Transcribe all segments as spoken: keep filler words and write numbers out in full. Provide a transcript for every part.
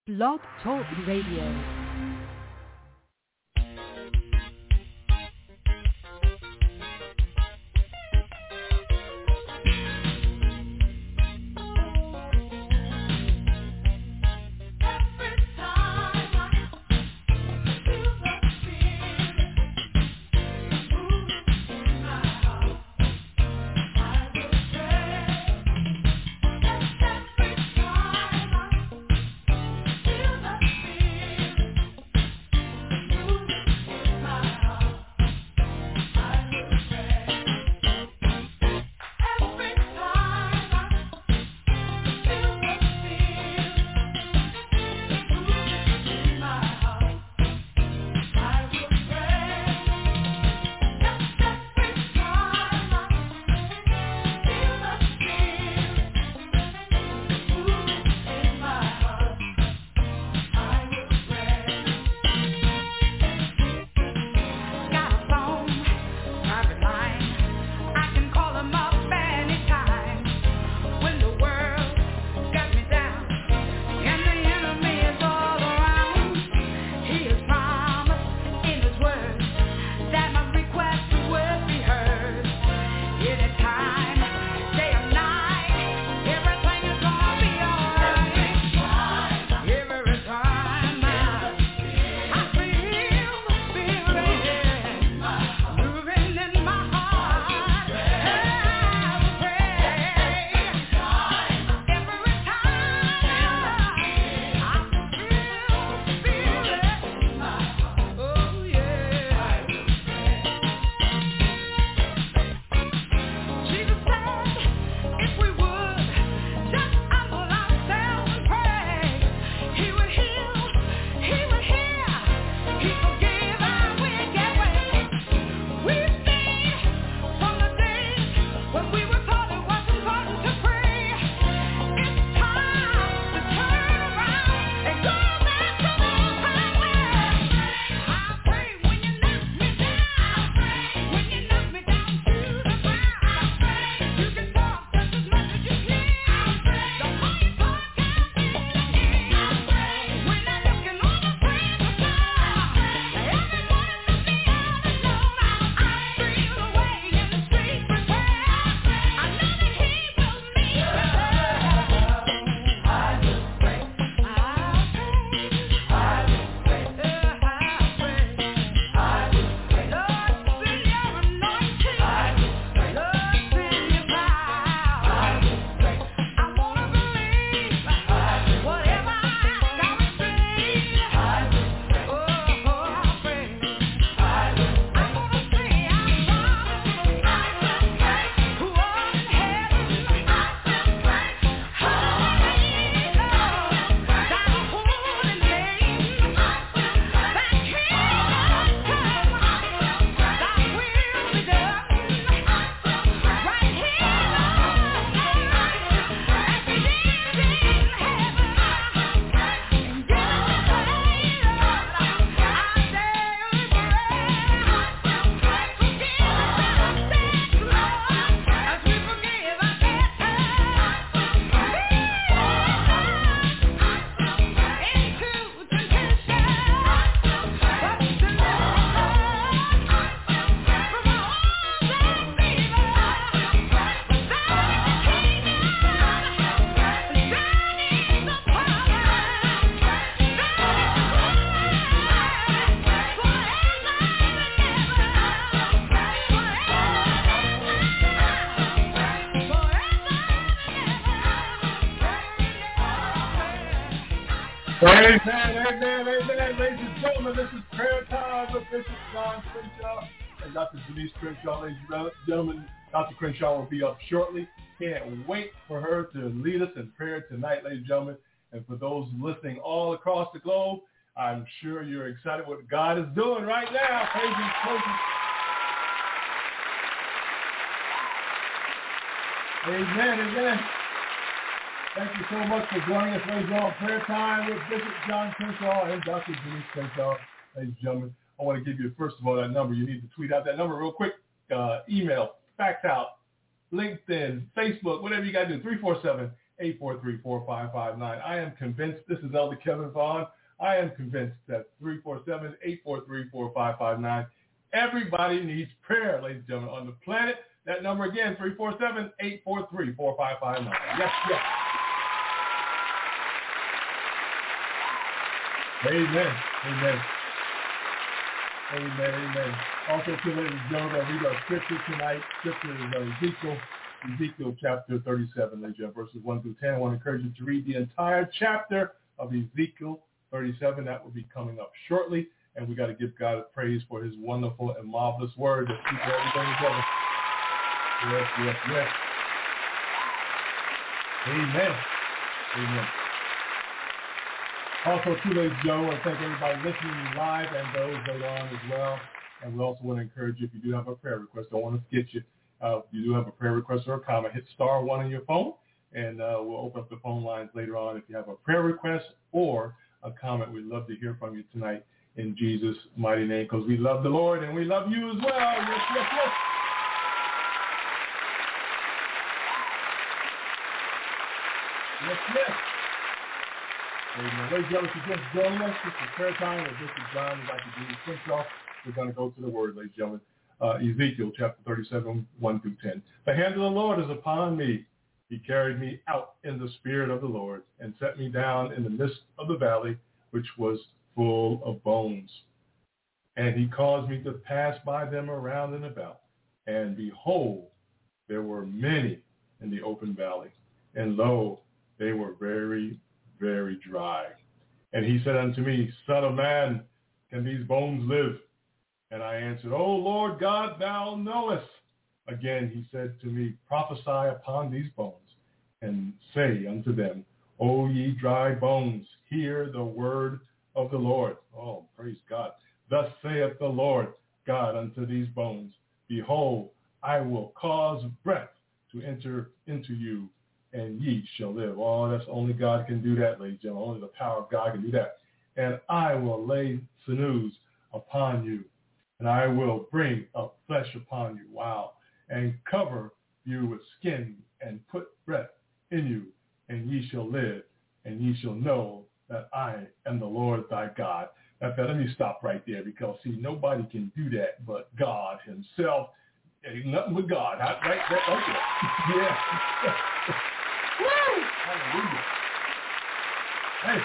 Blog Talk Radio. Amen, amen, amen. Ladies and gentlemen, this is prayer time with Bishop John Crenshaw and Doctor Denise Crenshaw. Ladies and gentlemen, Doctor Crenshaw will be up shortly. Can't wait for her to lead us in prayer tonight, ladies and gentlemen. And for those listening all across the globe, I'm sure you're excited what God is doing right now. Praise Him, praise Him. Amen, amen. Thank you so much for joining us, ladies and gentlemen. Prayer time with Bishop John Crenshaw and Doctor Denise Crenshaw. Ladies and gentlemen, I want to give you, first of all, that number. You need to tweet out that number real quick. Uh, email, fax out, LinkedIn, Facebook, whatever you got to do, three four seven, eight four three, four five five nine. I am convinced, this is Elder Kevin Vaughn, I am convinced that three four seven, eight four three, four five five nine, everybody needs prayer, ladies and gentlemen, on the planet. That number again, three four seven, eight four three, four five five nine. Yes, yes. Amen. Amen. Amen. Amen. Also, to ladies and gentlemen, read our scripture tonight. Scripture is uh, Ezekiel, Ezekiel chapter thirty-seven, ladies and gentlemen, verses one through ten. I want to encourage you to read the entire chapter of Ezekiel thirty-seven. That will be coming up shortly. And we got to give God a praise for his wonderful and marvelous word that keeps everything together. Yes, yes, yes. Amen. Amen. Also, too, ladies and gentlemen, I want to thank everybody listening live and those later on as well. And we also want to encourage you, if you do have a prayer request, don't want to forget you. Uh, if you do have a prayer request or a comment, hit star one on your phone, and uh, we'll open up the phone lines later on. If you have a prayer request or a comment, we'd love to hear from you tonight in Jesus' mighty name, because we love the Lord and we love you as well. Yes, yes, yes. Yes, yes. Amen. Ladies and gentlemen, if you just join us, this is prayer time with Bishop John and Doctor Jesus Crenshaw. We're going to go to the word, ladies and gentlemen. Uh, Ezekiel chapter thirty-seven, one through ten. The hand of the Lord is upon me. He carried me out in the spirit of the Lord and set me down in the midst of the valley, which was full of bones. And he caused me to pass by them around and about. And behold, there were many in the open valley. And lo, they were very, very dry. And he said unto me, Son of man, can these bones live? And I answered, O Lord God, thou knowest. Again he said to me, Prophesy upon these bones, and say unto them, O ye dry bones, hear the word of the Lord. Oh, praise God. Thus saith the Lord God unto these bones, Behold, I will cause breath to enter into you, and ye shall live. Oh, that's only God can do that, ladies and gentlemen. Only the power of God can do that. And I will lay sinews upon you, and I will bring up flesh upon you. Wow. And cover you with skin, and put breath in you, and ye shall live, and ye shall know that I am the Lord thy God. Now, let me stop right there, because, see, nobody can do that but God himself. Ain't nothing but God. Right, right, okay. Yeah. Woo! Hallelujah. Hey.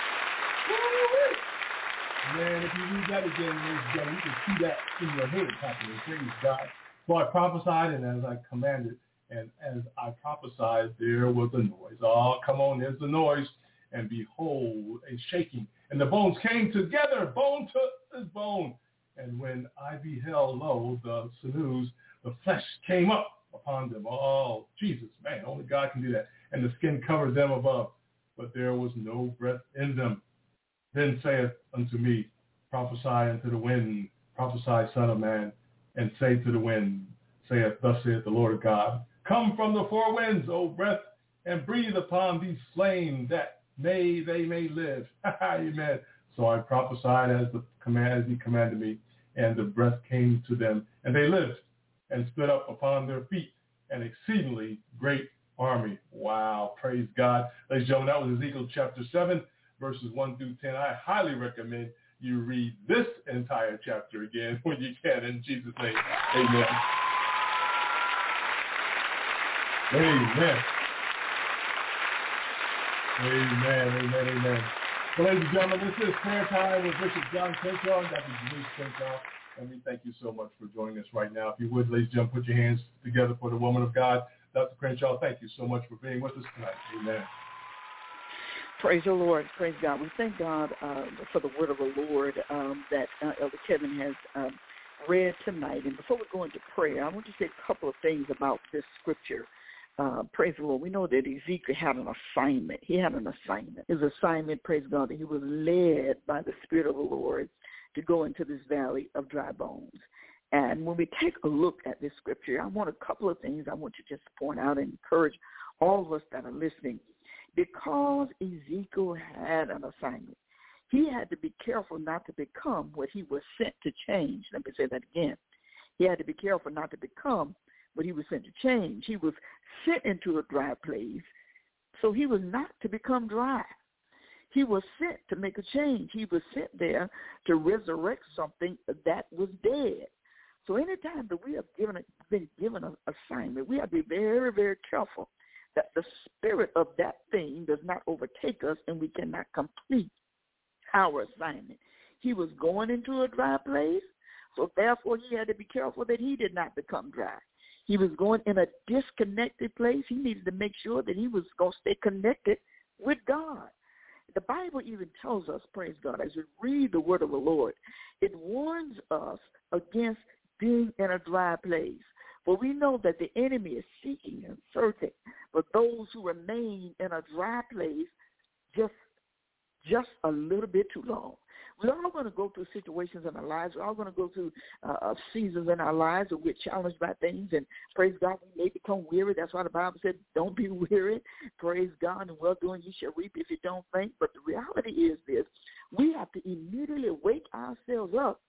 Woo! Man, if you read that again, ladies and gentlemen, you can see that in your head happening. Praise God. So I prophesied, and as I commanded, and as I prophesied, there was a noise. Oh, come on, there's the noise. And behold, a shaking. And the bones came together, bone to this bone. And when I beheld, lo, the sinews, the flesh came up upon them. Oh, Jesus, man, only God can do that. And the skin covered them above, but there was no breath in them. Then saith unto me, Prophesy unto the wind, prophesy, Son of man, and say to the wind, saith, Thus saith the Lord God, Come from the four winds, O breath, and breathe upon these slain, that may they may live. Amen. So I prophesied as the command, as he commanded me, and the breath came to them, and they lived, and stood up upon their feet, an exceedingly great army. Wow, praise God. Ladies and gentlemen, that was Ezekiel chapter seven, verses one through ten. I highly recommend you read this entire chapter again when you can, in Jesus' name. Amen. Amen. Amen, amen, amen. So, ladies and gentlemen, this is Prayer Time with Bishop John Crenshaw and Doctor Denise Crenshaw, and we thank you so much for joining us right now. If you would, ladies and gentlemen, put your hands together for the woman of God, Doctor Crenshaw. Thank you so much for being with us tonight. Amen. Praise the Lord. Praise God. We thank God uh, for the word of the Lord um, that uh, Elder Kevin has um, read tonight. And before we go into prayer, I want to say a couple of things about this scripture. Uh, praise the Lord. We know that Ezekiel had an assignment. He had an assignment. His assignment, praise God, that he was led by the Spirit of the Lord to go into this valley of dry bones. And when we take a look at this scripture, I want a couple of things I want to just point out and encourage all of us that are listening. Because Ezekiel had an assignment, he had to be careful not to become what he was sent to change. Let me say that again. He had to be careful not to become what he was sent to change. He was sent into a dry place So he was not to become dry. He was sent to make a change. He was sent there to resurrect something that was dead. So anytime that we have given a, been given an assignment, we have to be very, very careful that the spirit of that thing does not overtake us and we cannot complete our assignment. He was going into a dry place, so therefore he had to be careful that he did not become dry. He was going in a disconnected place. He needed to make sure that he was going to stay connected with God. The Bible even tells us, praise God, as we read the word of the Lord, it warns us against being in a dry place. For we know that the enemy is seeking and searching for those who remain in a dry place just, just a little bit too long. We're all going to go through situations in our lives. We're all going to go through uh, seasons in our lives where we're challenged by things. And praise God, we may become weary. That's why the Bible said, don't be weary. Praise God, and well-doing you shall reap if you don't faint. But the reality is this. We have to immediately wake ourselves up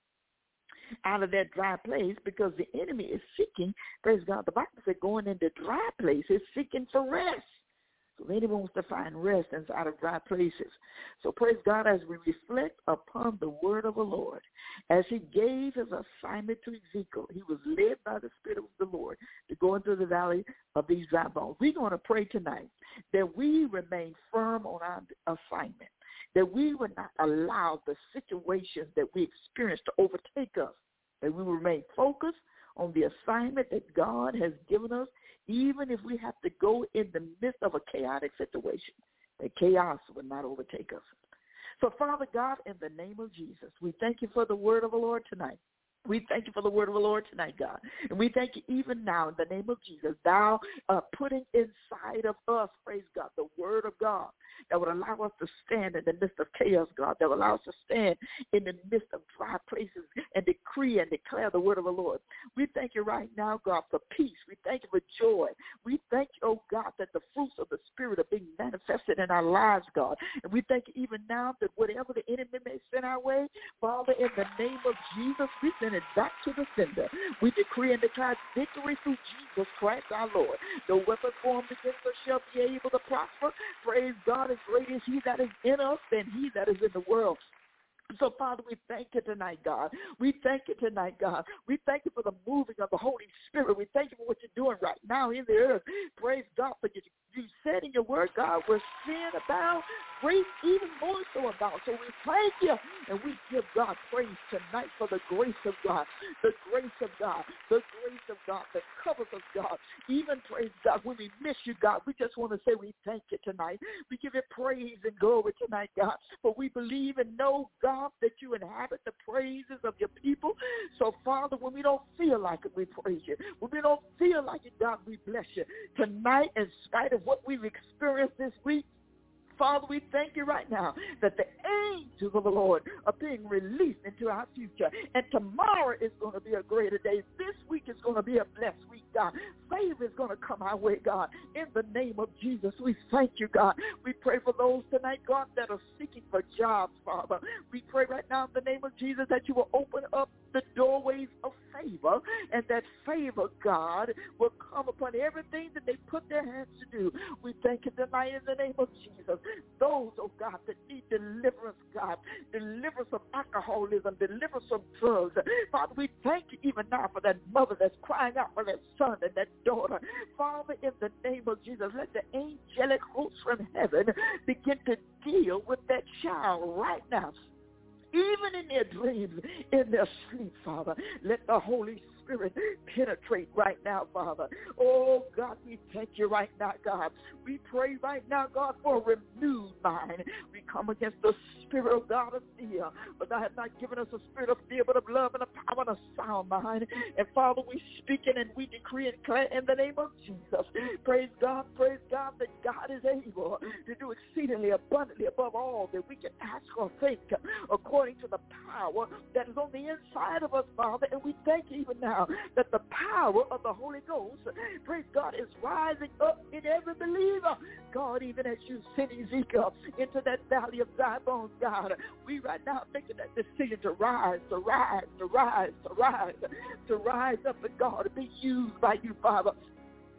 out of that dry place because the enemy is seeking, praise God, the Bible said going into dry places, seeking for rest. So the enemy wants to find rest inside of dry places. So praise God, as we reflect upon the word of the Lord, as he gave his assignment to Ezekiel, he was led by the Spirit of the Lord to go into the valley of these dry bones. We're going to pray tonight that we remain firm on our assignment, that we would not allow the situations that we experience to overtake us, that we remain focused on the assignment that God has given us, even if we have to go in the midst of a chaotic situation, that chaos will not overtake us. So, Father God, in the name of Jesus, we thank you for the word of the Lord tonight. We thank you for the word of the Lord tonight, God. And we thank you even now in the name of Jesus, thou uh, putting inside of us, praise God, the word of God that would allow us to stand in the midst of chaos, God, that would allow us to stand in the midst of dry places and decree and declare the word of the Lord. We thank you right now, God, for peace. We thank you for joy. We thank you, oh God, that the fruits of the Spirit are being manifested in our lives, God. And we thank you even now that whatever the enemy may send our way, Father, in the name of Jesus, we send it back to the sender. We decree and declare victory through Jesus Christ our Lord. No weapon formed against us shall be able to prosper. Praise God, as great is he that is in us than he that is in the world. So, Father, we thank you tonight, God. We thank you tonight, God. We thank you for the moving of the Holy Spirit. We thank you for what you're doing right now in the earth. Praise God for you. You said in your word, God, where sin abound, grace even more so abound. So we thank you, and we give God praise tonight for the grace of God, the grace of God, the grace of God that covers us, God. Even, praise God, when we miss you, God, we just want to say we thank you tonight. We give you praise and glory tonight, God, for we believe and know, God, that you inhabit the praises of your people. So, Father, when we don't feel like it, we praise you. When we don't feel like it, God, we bless you. Tonight, in spite of what we've experienced this week, Father, we thank you right now that the angels of the Lord are being released into our future. And tomorrow is going to be a greater day. This week is going to be a blessed week, God. Favor is going to come our way, God. In the name of Jesus, we thank you, God. We pray for those tonight, God, that are seeking for jobs, Father. We pray right now in the name of Jesus that you will open up the doorways of favor, and that favor, God, will come upon everything that they put their hands to do. We thank you tonight in the name of Jesus. Those, oh God, that need deliverance, God, deliverance from alcoholism, deliverance from drugs. Father, we thank you even now for that mother that's crying out for that son and that daughter. Father, in the name of Jesus, let the angelic hosts from heaven begin to deal with that child right now. Even in their dreams, in their sleep, Father, let the Holy Spirit penetrate right now, Father. Oh, God, we thank you right now, God. We pray right now, God, for a renewed mind. We come against the spirit of God of fear, but thou hast not given us a spirit of fear, but of love and of power and a sound mind. And, Father, we speak it and we decree and declare in the name of Jesus. Praise God, praise God, that God is able to do exceedingly abundantly above all that we can ask or think, according to the power that is on the inside of us, Father. And we thank you even now that the power of the Holy Ghost, praise God, is rising up in every believer. God, even as you send Ezekiel into that valley of dry bones, God, we right now making that decision to rise, to rise, to rise, to rise, to rise up, and God, to be used by you, Father.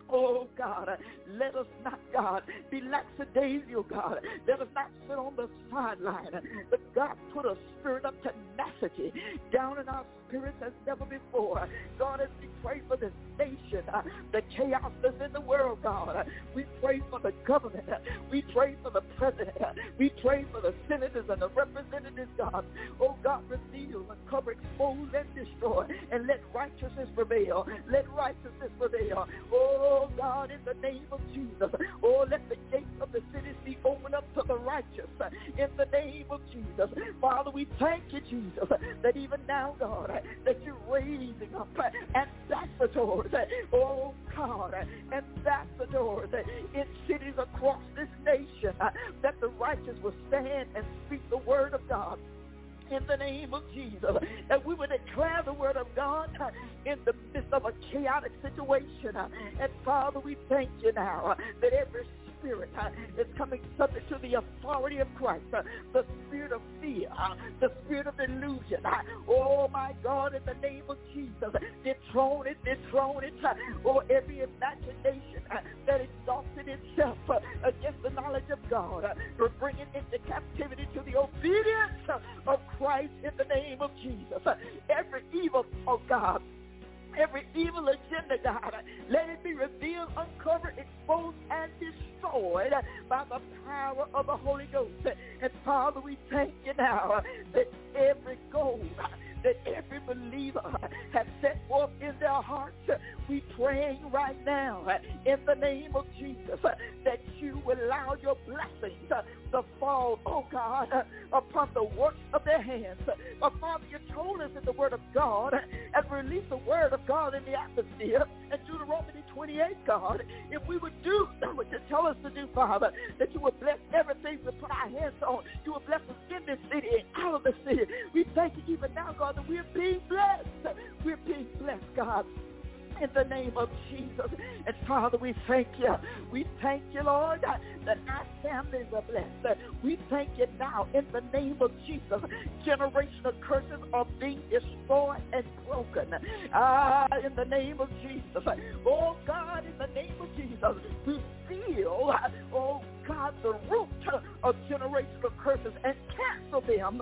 Oh, God, let us not, God, be lackadaisical, God. Let us not sit on the sideline. But, God, put a spirit of tenacity down in our spirits as never before. God, as we pray for this nation, uh, the chaos that's in the world, God, uh, we pray for the government. Uh, we pray for the president. Uh, we pray for the senators and the representatives, God. Oh, God, reveal, uncover, expose, and destroy. And let righteousness prevail. Let righteousness prevail. Oh, Oh, God, in the name of Jesus. Oh, let the gates of the cities be opened up to the righteous. In the name of Jesus. Father, we thank you, Jesus, that even now, God, that you're raising up ambassadors. Oh, God, ambassadors in cities across this nation, that the righteous will stand and speak the word of God. In the name of Jesus, that we would declare the word of God in the midst of a chaotic situation. And Father, we thank you now that every spirit is coming subject to the authority of Christ, the spirit of fear, the spirit of delusion. Oh, my God, in the name of Jesus, dethrone it, dethrone it, or every imagination that exalted itself against the knowledge of God, we're bringing into captivity to the obedience of Christ in the name of Jesus. Every evil, oh God, every evil agenda, God, let it be revealed, uncovered, exposed, and destroyed by the power of the Holy Ghost. And Father, we thank you now that every goal that every believer has set forth in their hearts, we praying right now in the name of Jesus that you will allow your blessings to fall, oh God, upon the works of their hands. But Father, you told us in the word of God and release the word of God in the atmosphere in Deuteronomy twenty-eight, God, if we would do what you tell us to do, Father, that you would bless everything we put our hands on. You would bless us in this city and out of the city. We thank you even now, God, that we're being blessed. We're being blessed, God, in the name of Jesus. And Father, we thank you. We thank you, Lord, that our families are blessed. We thank you now in the name of Jesus. Generational curses are being destroyed and broken. Ah, in the name of Jesus. Oh, God, in the name of Jesus, we feel, oh, God, the root of generational curses and cancel them.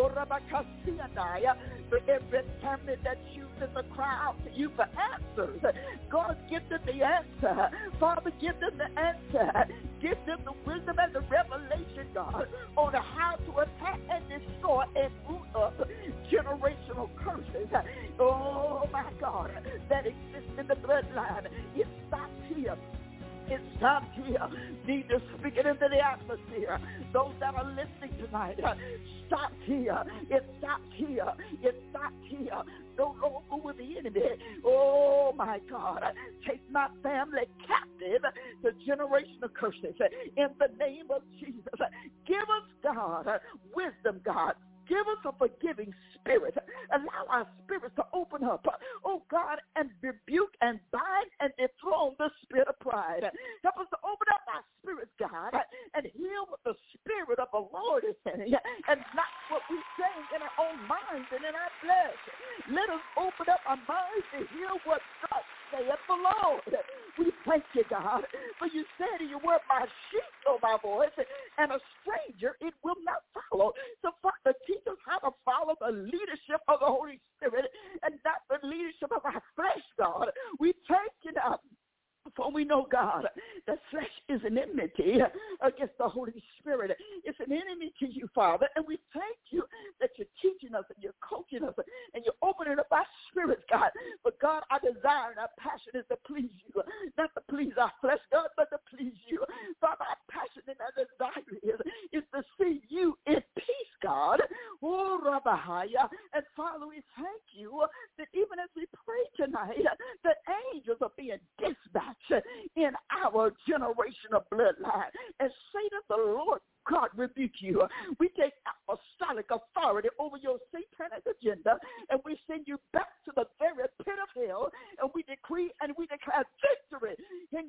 For every family that chooses to cry out to you for answers, God, give them the answer. Father, give them the answer. Give them the wisdom and the revelation, God, on how to attack and destroy and root up generational curses. Oh, my God, that exists in the bloodline. It stops here. It stops here. Need to speak it into the atmosphere. Those that are listening tonight, stop here. It stops here. It stops here. Don't go with the enemy. Oh, my God. Take my family captive to generational curses. In the name of Jesus, give us, God, wisdom, God. Give us a forgiving spirit. Allow our spirits to open up, oh God, and rebuke and bind and dethrone the spirit of pride. Help us to open up our spirits, God, and hear what the Spirit of the Lord is saying, and not what we're saying in our own minds and in our flesh. Let us open up our minds to hear what God saith the Lord. We thank you, God, for you said in your word, my sheep know my voice, and a stranger it will not follow. So, Father, teach us how to follow the leadership of the Holy Spirit and not the leadership of our flesh, God. We thank you now. For we know, God, that flesh is an enmity against the Holy Spirit. It's an enemy to you, Father, and we thank you that you're teaching us and you're coaching us and you're opening up our spirits, God. But, God, our desire and our passion is to please you, not to please our flesh, God, but to please you. Father, our passion and our desire is, is to see you in peace, God. Oh, Rabahaya. And, Father, we thank you that even as we pray tonight, that angels are being dispatched in our generational bloodline. And Satan, the Lord God, rebuke you. We take apostolic authority over your satanic agenda, and we send you back to the very pit of hell, and we decree and we declare victory in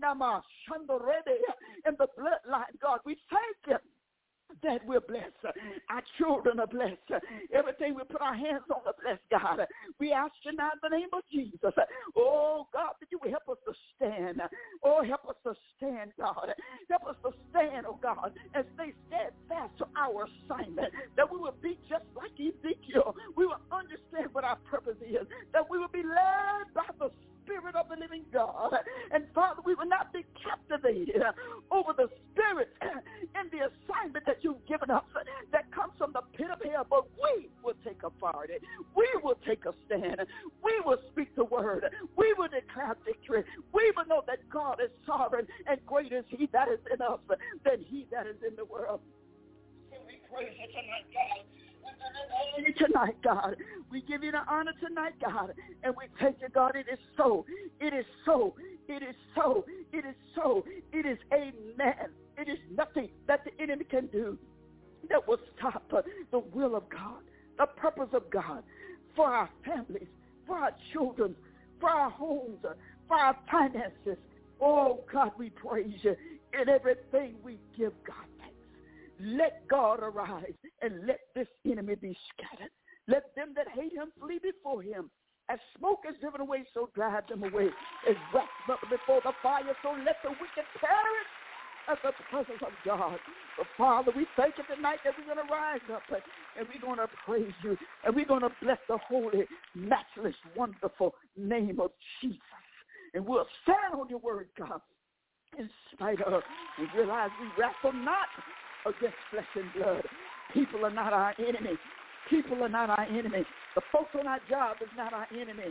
the bloodline, God. We thank you that we're blessed. Our children children are blessed. Everything we put our hands on is blessed, God. We ask you now in the name of Jesus. Oh, God, that you will help us to stand. Oh, help us to stand, God. Help us to stand, oh, God, and stay steadfast to our assignment, that we will be just like Ezekiel. We will understand what our purpose is, that we will be led by the Spirit of the living God. And Father, we will not be captivated over the spirit and the assignment that you've given us that comes from the pit of hell, but we will take authority. We will take a stand. We will speak the word. We will declare victory. We will know that God is sovereign, and great is he that is in us than he that is in the world. And we praise you tonight, God. Tonight, God. We give you the honor tonight, God. And we thank you, God. It is so. It is so. It is so. It is so. It is amen. It is nothing that the enemy can do that will stop uh, the will of God, the purpose of God for our families, for our children, for our homes, uh, for our finances. Oh, God, we praise you. In everything we give God thanks. Let God arise and let this enemy be scattered. Let them that hate him flee before him. As smoke is driven away, so drive them away. As wax before the fire, so let the wicked perish at the presence of God. But Father, we thank you tonight that we're going to rise up and we're going to praise you and we're going to bless the holy, matchless, wonderful name of Jesus. And we'll stand on your word, God, in spite of, and realize we wrestle not against flesh and blood. People are not our enemy. People are not our enemy. The folks on our job is not our enemy.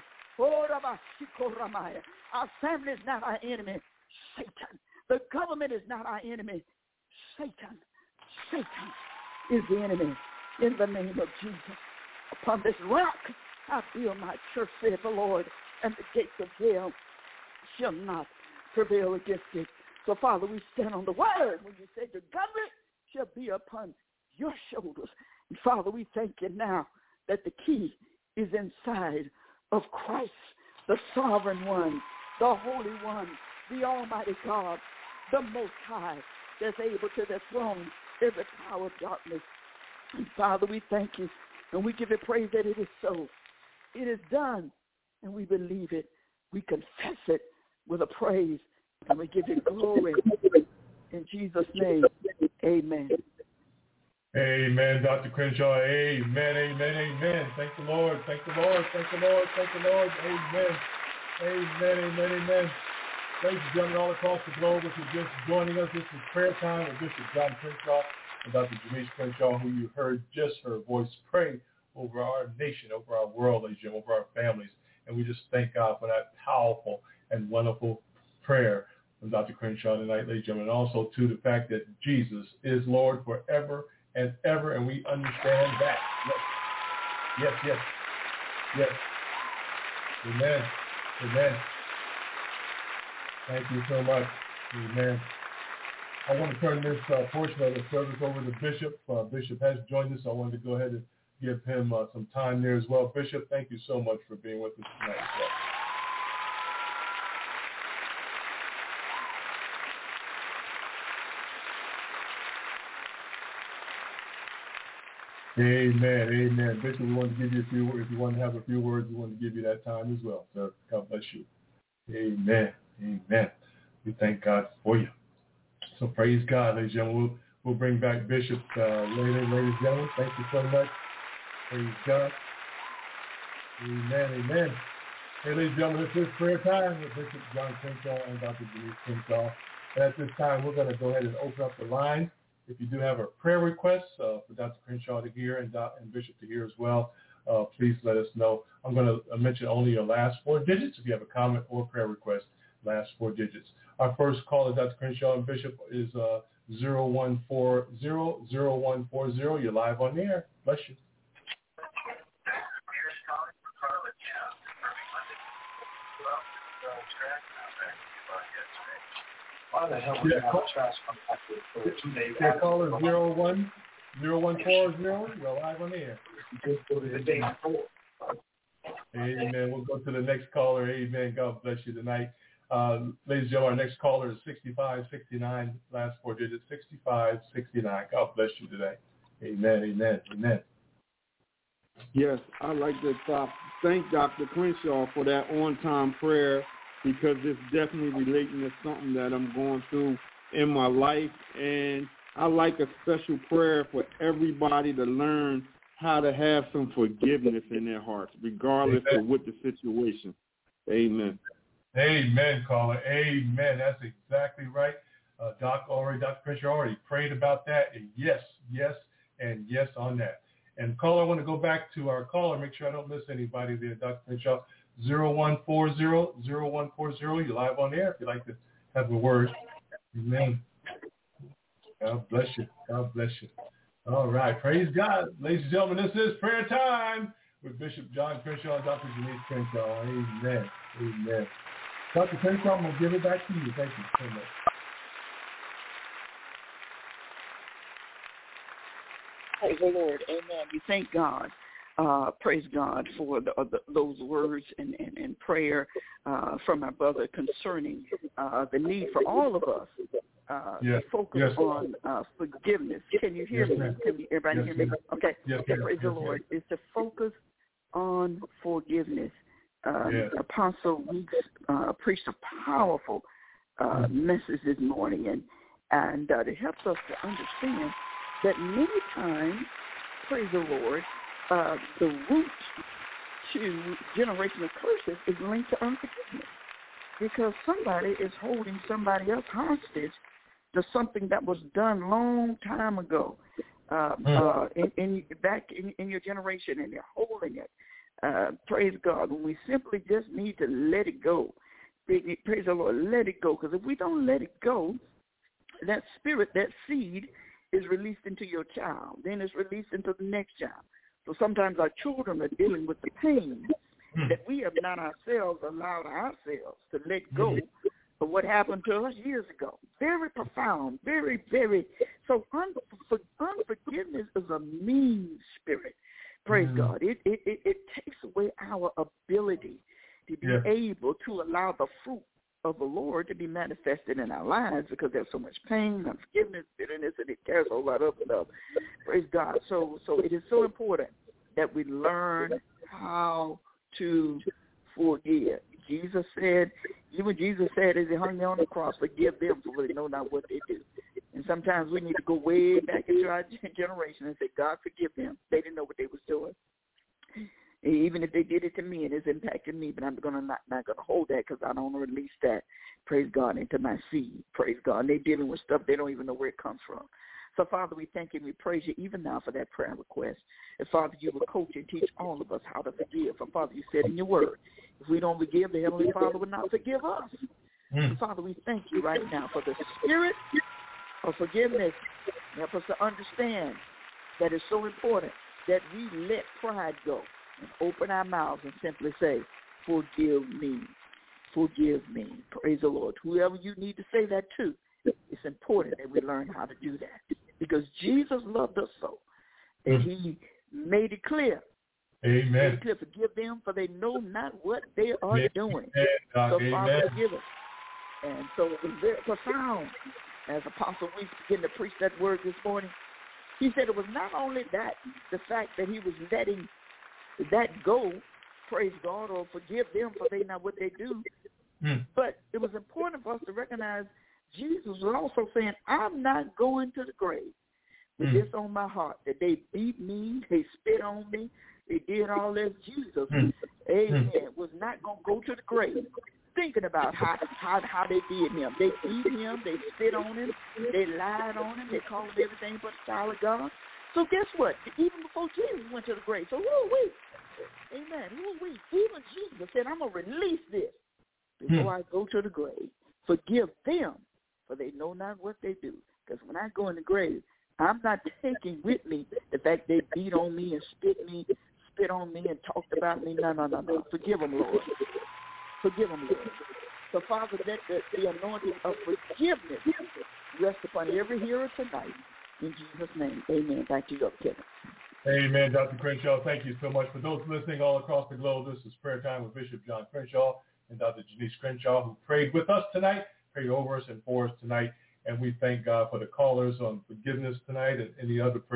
Our family is not our enemy. Satan. The government is not our enemy. Satan. Satan is the enemy. In the name of Jesus. Upon this rock I build my church, saith the Lord, and the gates of hell shall not prevail against it. So, Father, we stand on the word when you say the government shall be upon your shoulders. And Father, we thank you now that the key is inside of Christ, the sovereign one, the holy one, the almighty God, the most high, that's able to dethrone every power of darkness. And Father, we thank you, and we give you praise that it is so. It is done, and we believe it. We confess it with a praise, and we give you glory. In Jesus' name, amen. Amen, Doctor Crenshaw. Amen, amen, amen. Thank the Lord. Thank the Lord. Thank the Lord. Thank the Lord. Amen. Amen, amen, amen. Ladies and gentlemen all across the globe, if you're just joining us, this is prayer time with Bishop John Crenshaw and Doctor Janice Crenshaw, who you heard just her voice pray over our nation, over our world, ladies and gentlemen, over our families. And we just thank God for that powerful and wonderful prayer from Doctor Crenshaw tonight, ladies and gentlemen. And also, to the fact that Jesus is Lord forever and ever, and we understand that. Yes, yes, yes, yes. Amen, amen. Thank you so much. Amen. I want to turn this uh, portion of the service over to Bishop. Uh, Bishop has joined us, so I wanted to go ahead and give him uh, some time there as well. Bishop, thank you so much for being with us tonight as well. Amen, amen. Bishop, we want to give you a few words. If you want to have a few words, we want to give you that time as well, sir. God bless you. Amen, amen. We thank God for you. So praise God, ladies and gentlemen. We'll, we'll bring back Bishop uh, later, ladies and gentlemen. Thank you so much. Praise God. Amen, amen. Hey, ladies and gentlemen, this is prayer time with Bishop John Crenshaw and Doctor Janice Crenshaw. And at this time, we're going to go ahead and open up the line. If you do have a prayer request uh, for Doctor Crenshaw to hear and, Doc, and Bishop to hear as well, uh, please let us know. I'm going to mention only your last four digits if you have a comment or prayer request, last four digits. Our first call is Doctor Crenshaw and Bishop is uh, zero one four zero zero one four zero. You're live on the air. Bless you. Why the hell would you have a trash compactor for two days? Yeah, caller zero one zero one four zero. You're live on the air. The day before. Amen. We'll go to the next caller. Amen. God bless you tonight. Uh, ladies and gentlemen, our next caller is sixty-five sixty-nine, last four digits, sixty-five sixty-nine. God bless you today. Amen, amen, amen. Yes, I'd like to uh, thank Doctor Crenshaw for that on-time prayer, because it's definitely relating to something that I'm going through in my life. And I like a special prayer for everybody to learn how to have some forgiveness in their hearts, regardless Amen. Of what the situation. Amen. Amen, caller. Amen. That's exactly right. Uh, Doc already, Doctor Crenshaw already prayed about that. And yes, yes, and yes on that. And caller, I want to go back to our caller, make sure I don't miss anybody there, Doctor Crenshaw. zero one four zero, zero one four zero. You're live on air if you'd like to have a word. Amen. God bless you. God bless you. All right. Praise God. Ladies and gentlemen, this is prayer time with Bishop John Crenshaw and Doctor Janice Crenshaw. Amen. Amen. Doctor Crenshaw, I'm going to give it back to you. Thank you so much. Praise the Lord. Amen. We thank God. Uh, praise God for the, uh, the, those words and, and, and prayer uh, from our brother concerning uh, the need for all of us uh, yes. to focus yes. on uh, forgiveness. Can you hear yes, me? Can you, everybody yes, hear me? Okay. Yes, okay. Praise yes, the Lord. Yes. Is to focus on forgiveness. Uh, yes. Apostle Weeks uh, preached a powerful uh, mm-hmm. message this morning, and and uh, it helps us to understand that many times, praise the Lord, uh, the root to generational curses is linked to unforgiveness, because somebody is holding somebody else hostage to something that was done long time ago, uh, mm-hmm. uh, in, in back in, in your generation, and they're holding it. Uh, praise God. When we simply just need to let it go. Praise the Lord, let it go. Because if we don't let it go, that spirit, that seed is released into your child. Then it's released into the next child. So sometimes our children are dealing with the pain mm. that we have not ourselves allowed ourselves to let go mm. of what happened to us years ago. Very profound, very, very. So unfor- unforgiveness is a mean spirit. Praise mm. God. It, it it it takes away our ability to be yeah. able to allow the fruit of the Lord to be manifested in our lives, because there's so much pain, unforgiveness, bitterness, and it carries a whole lot of stuff. Praise God. So so it is so important that we learn how to forgive. Jesus said, even Jesus said as he hung there on the cross, forgive them for they know not what they do. And sometimes we need to go way back into our generation and say, God, forgive them. They didn't know what they was doing. Even if they did it to me, and it's impacted me, but I'm gonna not not gonna hold that, because I don't release that, praise God, into my seed. Praise God. And they're dealing with stuff they don't even know where it comes from. So, Father, we thank you and we praise you even now for that prayer request. And, Father, you will coach and teach all of us how to forgive. For, Father, you said in your word, if we don't forgive, the Heavenly Father will not forgive us. Mm. So, Father, we thank you right now for the spirit of forgiveness. Help us to understand that it's so important that we let pride go and open our mouths and simply say, forgive me, forgive me. Praise the Lord. Whoever you need to say that to, it's important that we learn how to do that, because Jesus loved us so, and he made it clear. Amen. Made it clear, forgive them, for they know not what they are Amen. Doing. So, Amen. Father, forgive us. And so it was very profound. As Apostle Weeks began to preach that word this morning, he said it was not only that, the fact that he was letting that go, praise God, or forgive them for they not what they do, mm. but it was important for us to recognize Jesus was also saying, I'm not going to the grave with mm. this on my heart, that they beat me, they spit on me, they did all this. Jesus, mm. amen, mm. was not going to go to the grave thinking about how, how how they did him. They beat him, they spit on him, they lied on him, they called him everything but the child of God. So guess what? Even before Jesus went to the grave, so woo wee, amen, woo wee, even Jesus said, I'm going to release this before mm. I go to the grave. Forgive them, for they know not what they do. Because when I go in the grave, I'm not taking with me the fact they beat on me and spit me, spit on me and talked about me. No, no, no, no. Forgive them, Lord. Forgive them, Lord. So, Father, let the, the anointing of forgiveness rest upon every hearer tonight. In Jesus' name, amen. Back to you, Kevin. Amen, Doctor Crenshaw. Thank you so much. For those listening all across the globe, this is Prayer Time with Bishop John Crenshaw and Doctor Janice Crenshaw, who prayed with us tonight, prayed over us and for us tonight. And we thank God for the callers on forgiveness tonight and any other prayer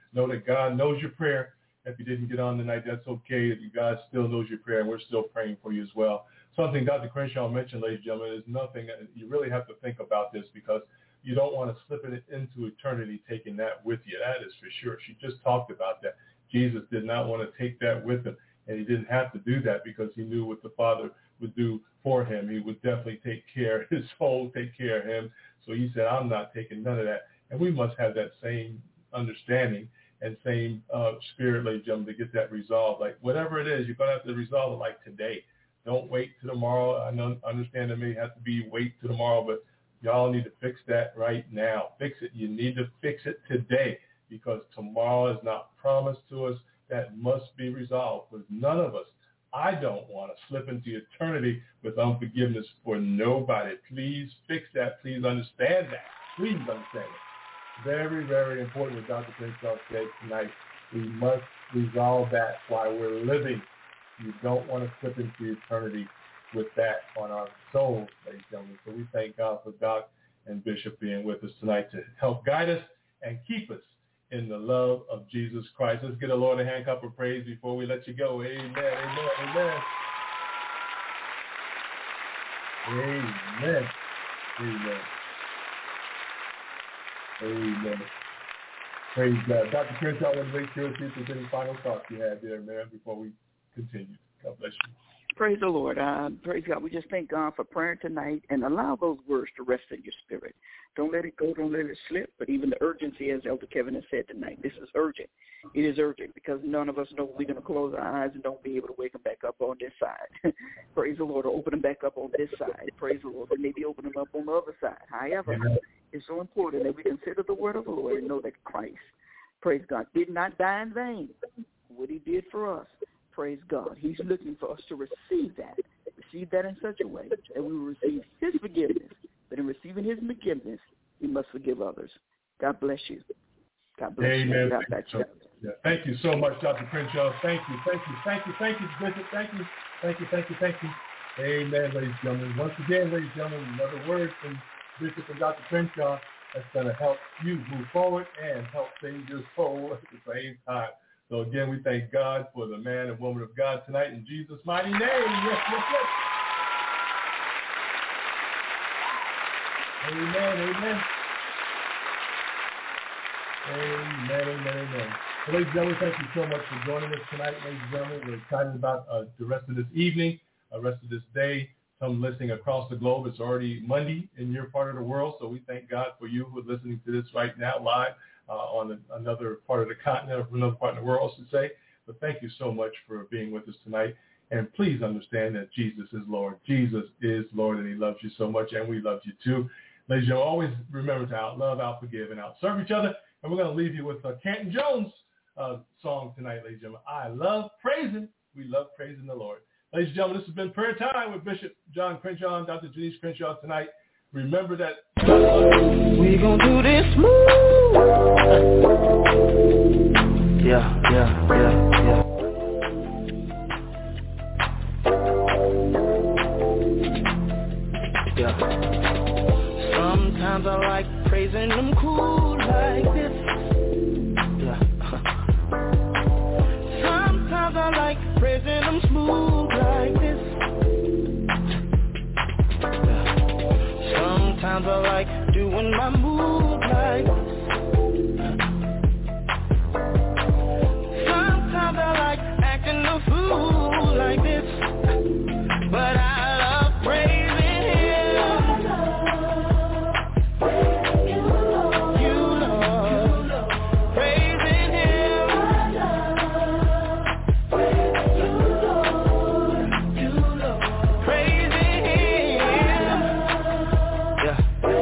Know that God knows your prayer. If you didn't get on tonight, that's okay. God still knows your prayer, and we're still praying for you as well. Something Doctor Crenshaw mentioned, ladies and gentlemen, is nothing. You really have to think about this because you don't want to slip it into eternity taking that with you. That is for sure. She just talked about that. Jesus did not want to take that with him, and he didn't have to do that because he knew what the Father would do for him. He would definitely take care of his soul, take care of him. So he said, I'm not taking none of that. And we must have that same understanding and same uh, spirit, ladies and gentlemen, to get that resolved. Like whatever it is, you're going to have to resolve it like today. Don't wait till tomorrow. I know, understand it may have to be wait till tomorrow, but y'all need to fix that right now. Fix it. You need to fix it today because tomorrow is not promised to us. That must be resolved because none of us, I don't want to slip into eternity with unforgiveness for nobody. Please fix that. Please understand that. Please understand it. Very, very important what Doctor Crenshaw said tonight. We must resolve that while we're living. You don't want to slip into eternity with that on our souls, ladies and gentlemen. So we thank God for Doc and Bishop being with us tonight to help guide us and keep us in the love of Jesus Christ. Let's get a Lord a hand clap of praise before we let you go. Amen, amen, amen. Amen. Amen. Amen. Praise God. Doctor Crenshaw, I want to make sure to see if there's any final thoughts you had there, man, before we continue. God bless you. Praise the Lord. Uh, praise God. We just thank God for prayer tonight and allow those words to rest in your spirit. Don't let it go. Don't let it slip. But even the urgency, as Elder Kevin has said tonight, this is urgent. It is urgent because none of us know we're going to close our eyes and don't be able to wake them back up on this side. Praise the Lord. Or open them back up on this side. Praise the Lord. Or maybe open them up on the other side. However, Amen. It's so important that we consider the word of the Lord and know that Christ, praise God, did not die in vain. What he did for us. Praise God. He's looking for us to receive that, receive that in such a way that we will receive his forgiveness. But in receiving his forgiveness, we must forgive others. God bless you. God bless Amen. you. God bless you. you. Yeah. Thank you so much, Doctor Crenshaw. Thank you, thank you, thank you, thank you, Bishop. Thank you, thank you, thank you, thank you. Amen, ladies and gentlemen. Once again, ladies and gentlemen, another word from Bishop and Doctor Crenshaw that's going to help you move forward and help save your soul at the same time. So again, we thank God for the man and woman of God tonight in Jesus' mighty name. Yes, yes, yes. Amen, amen. Amen, amen, amen. So, ladies and gentlemen, thank you so much for joining us tonight, ladies and gentlemen. We're excited about uh, the rest of this evening, the uh, rest of this day. Some listening across the globe. It's already Monday in your part of the world, so we thank God for you who are listening to this right now live. Uh, on the, another part of the continent, or another part of the world, I should say. But thank you so much for being with us tonight. And please understand that Jesus is Lord. Jesus is Lord, and he loves you so much, and we love you too. Ladies and gentlemen, always remember to out-love, out-forgive, and out-serve each other. And we're going to leave you with a Canton Jones uh, song tonight, ladies and gentlemen. I love praising. We love praising the Lord. Ladies and gentlemen, this has been Prayer Time with Bishop John Crenshaw and Doctor Janice Crenshaw tonight. Remember that we gon' do this move. Yeah, yeah, yeah, yeah. Yeah. Sometimes I like praising them cool like this. Yeah. Sometimes I like praising them smooth like this. Sometimes I like doing my move like sometimes I like acting a fool like this. But I love praising him. You love praising him. Praising him. Yeah.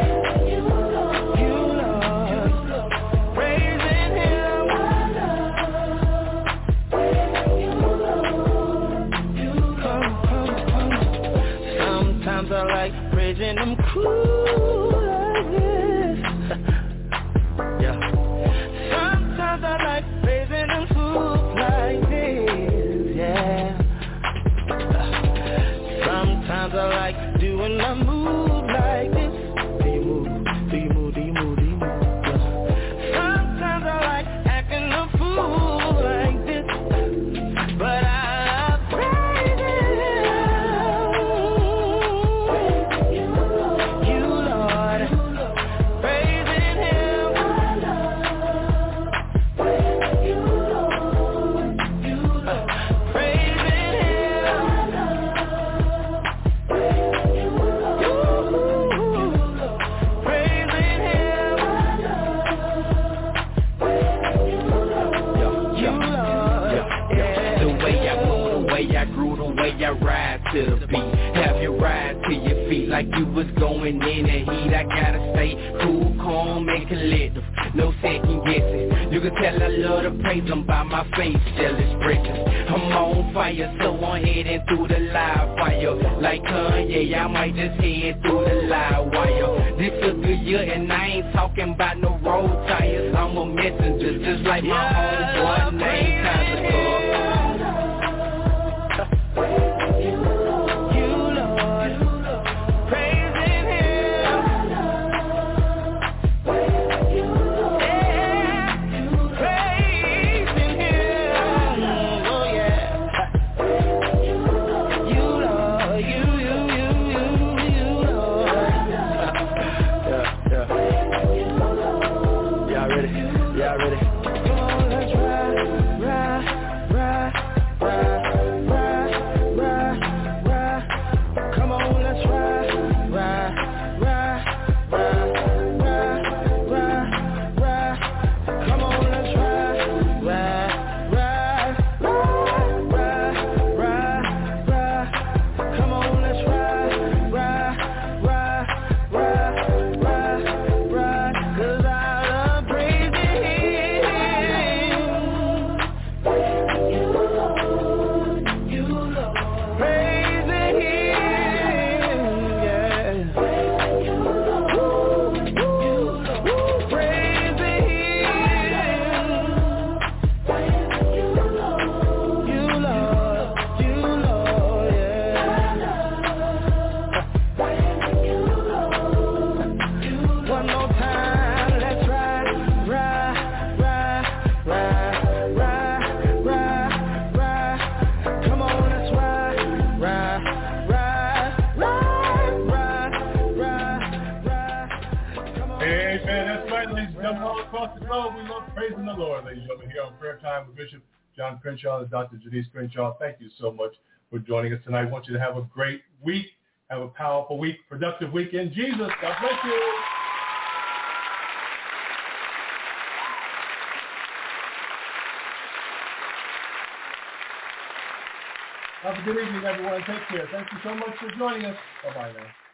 I like praising them cool like this. Yeah. Sometimes I like praising them fools like this. Yeah. Sometimes I like doing my move like this. Do you move? Do you move? Do you move? Do you move? Yeah. Sometimes I like acting the yeah, yeah. The way I move, the way I grew, the way I ride to the beat. Have you ride to your feet like you was going in the heat. I gotta stay cool, calm, and collective. No second guessing. You can tell I love to praise them by my face, still expressions. I'm on fire, so I'm heading through the live fire. Like Kanye, I might just head through the live wire. This a good year, and I ain't talking about no road tires. I'm a messenger, just like my homeboy named Kazakur. John Crenshaw and Doctor Janice Crenshaw, thank you so much for joining us tonight. I want you to have a great week, have a powerful week, productive week in Jesus. God bless you. Have a good evening, everyone. Take care. Thank you so much for joining us. Bye-bye now.